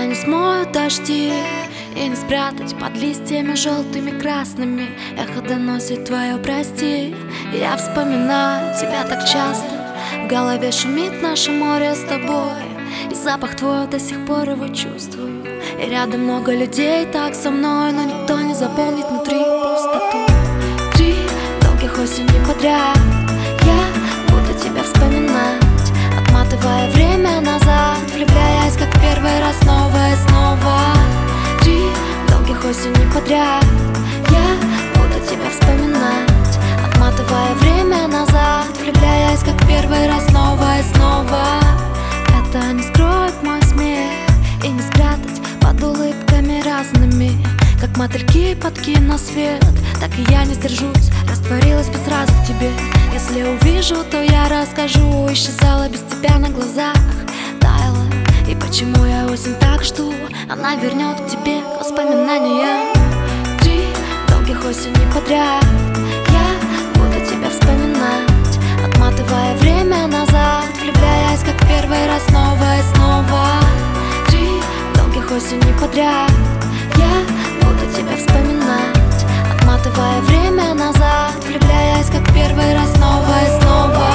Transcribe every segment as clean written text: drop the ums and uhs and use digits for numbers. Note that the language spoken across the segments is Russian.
Тебя не смоют дожди и не спрятать под листьями желтыми, красными. Эхо доносит твое прости. Я вспоминаю тебя так часто. В голове шумит наше море с тобой, и запах твой до сих пор его чувствую. И рядом много людей так со мной, но никто не заполнит внутри пустоту. 3 долгих осени подряд я буду тебя вспоминать, отматывая время назад, влюбляясь как в первый раз снова и снова. 3 долгих осени подряд я буду тебя вспоминать, отматывая время назад, влюбляясь как в первый раз снова и снова. Это не скроет мой смех и не спрятать под улыбками разными. Как мотыльки под киносвет, так и я не сдержусь, растворилась бы сразу в тебе. Если увижу, то я расскажу. Исчезала без тебя на глазах, таяла. И почему я осень так жду, она вернет к тебе воспоминания. 3 долгих осени подряд я буду тебя вспоминать, отматывая время назад, влюбляясь как в первый раз снова и снова. 3 долгих осени подряд я буду тебя вспоминать, отматывая время назад, влюбляясь как в первый раз снова и снова.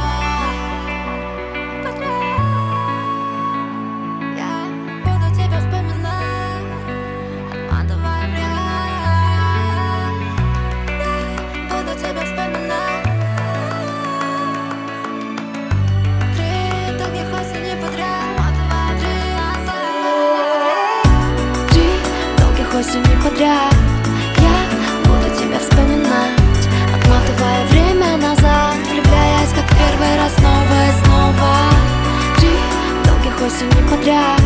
Я буду тебя вспоминать, отматывая время, буду тебя вспоминать. 3 долгих осени подряд, осени подряд я буду тебя вспоминать, отматывая время назад, влюбляясь как в первый раз снова и снова. 3 долгих осени подряд